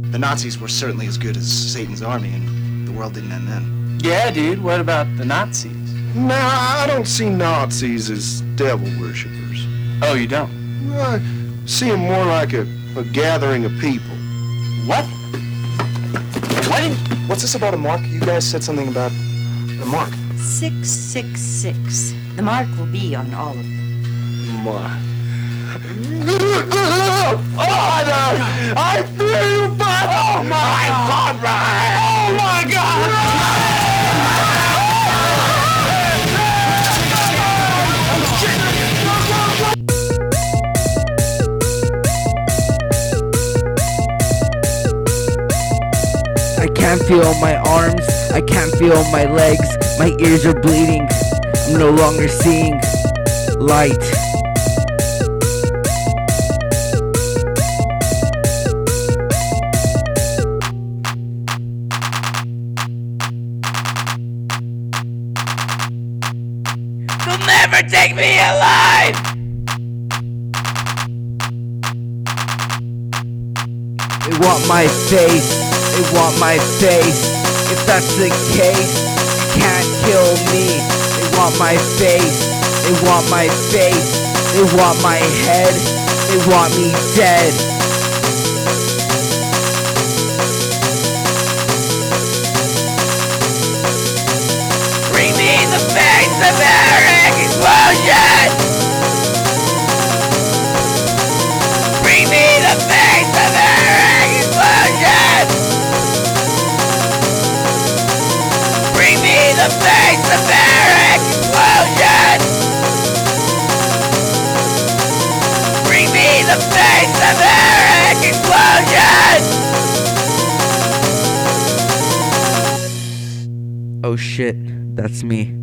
The Nazis were certainly as good as Satan's army, and the world didn't end then. Yeah, dude, what about the Nazis? No, I don't see Nazis as devil worshippers. Oh, you don't? I see them more like a gathering of people. What? What? What's this about a mark? You guys said something about a mark. 666. The mark will be on all of them. Mark. Oh, no! I feel you, but oh my God! Oh my God! I can't feel my arms, I can't feel my legs, my ears are bleeding, I'm no longer seeing light. They'll never take me alive! They want my face, they want my face. If that's the case, you can't kill me. They want my face, they want my face. They want my head, they want me dead. Bring me the face of Eric Explosion! Bring me the face of Eric Explosion! Bring me the face of Eric Explosion! Bring me the face of Eric Explosion! Oh shit, that's me.